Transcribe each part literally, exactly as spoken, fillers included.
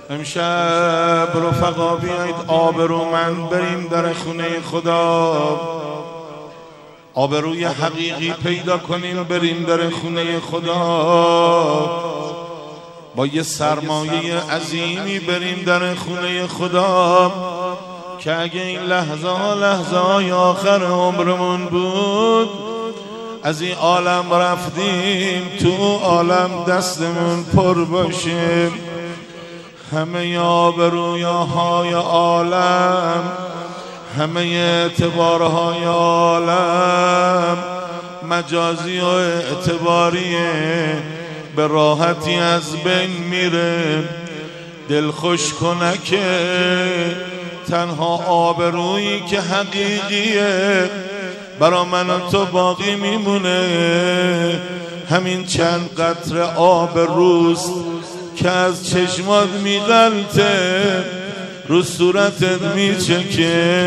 امشب رفقا بیایید آبرومند بریم در خونه خدا، آبروی حقیقی پیدا کنیم بریم در خونه خدا، با یه سرمایه عظیمی بریم در خونه خدا که اگه این لحظه ها لحظه های آخر عمرمون بود از این عالم رفتیم تو عالم دستمون پر باشه، همه آبروهای عالم، همه اعتبارهای عالم مجازی و اعتباریه به راحتی از بین میره. دل خوش کنه که تنها آبرویی که حقیقیه برا من و تو باقی میمونه همین چند قطره آب روست که از چشمات میغلطه رو صورتت میچکه.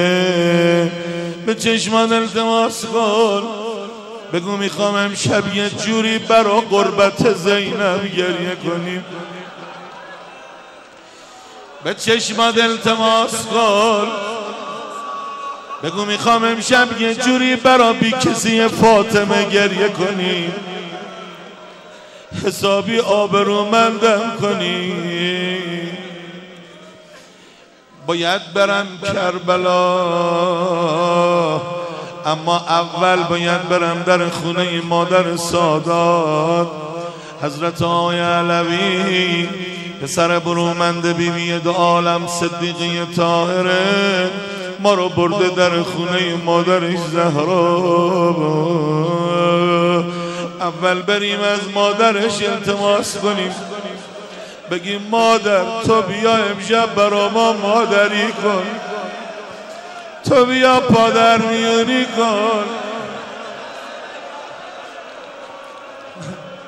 به چشمات التماس کن بگو میخوام امشب یه جوری برا قربت زینب گریه کنیم. به چشمات التماس کن بگو میخوام امشب یه جوری برا بی کسی فاطمه گریه کنیم، حسابی آبرومندم کنی. باید برم کربلا اما اول باید برم در خونه مادر سادات حضرت آقای علوی پسر برومند بیبی دو عالم صدیقه طاهره ما رو برده در خونه مادرش زهرا. اول بریم از مادرش التماس کنیم بگیم مادر تو بیا امشب برا ما مادری کن، تو بیا پادر میونی کن.